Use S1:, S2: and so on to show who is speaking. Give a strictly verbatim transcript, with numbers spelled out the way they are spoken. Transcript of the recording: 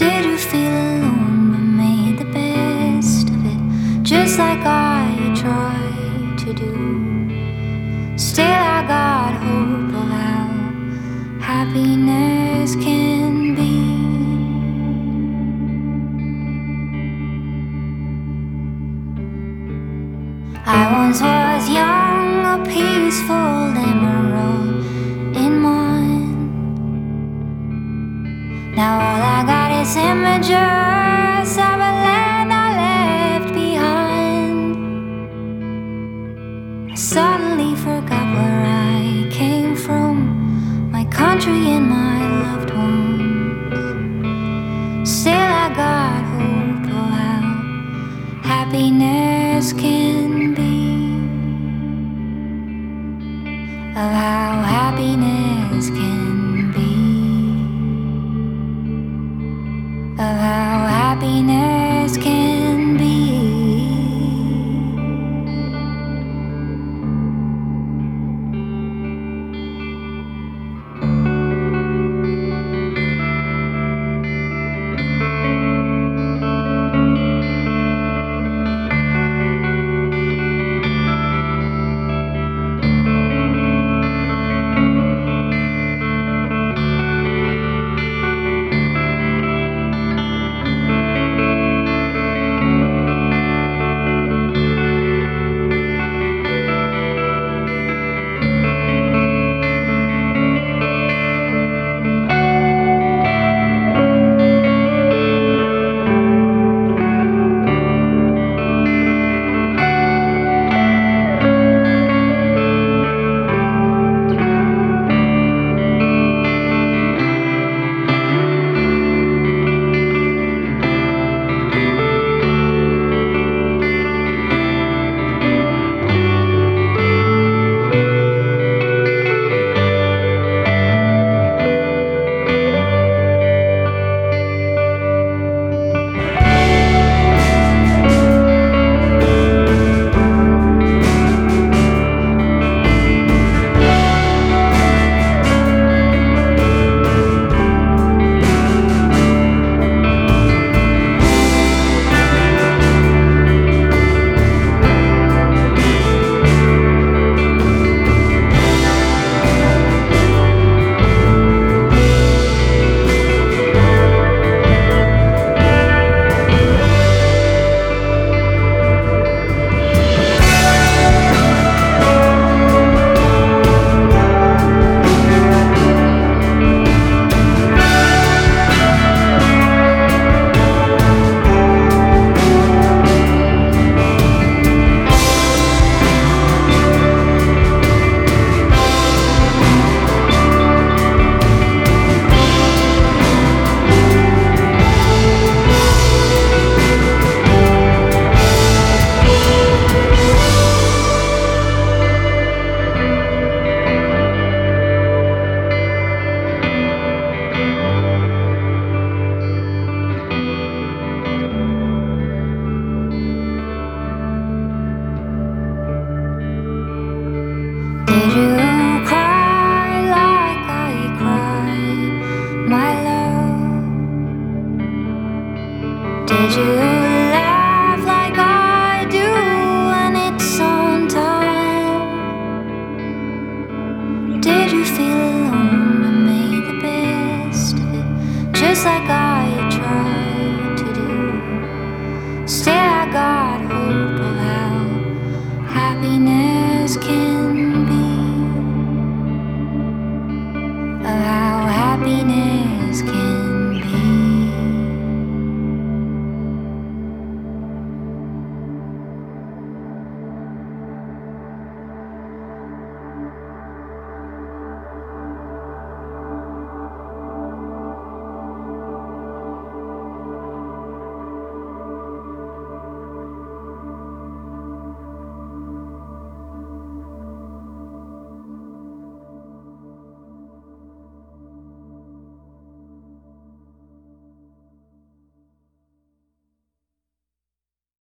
S1: Did you feel alone but made the best of it, just like I tried to do? Still I got hope of how happiness can be. I once was young, a peaceful emerald in mine. Now all I got is images of a land I left behind. I suddenly forgot where I came from, my country and my loved ones. Still I got hope of how happiness can be, of how happiness can be, of how happiness can be. Did you cry like I cried, my love? Did you laugh like I do when it's on time? Did you feel alone and made the best of it, just like I tried to do? Still I got hope of how happiness can be, of how happiness can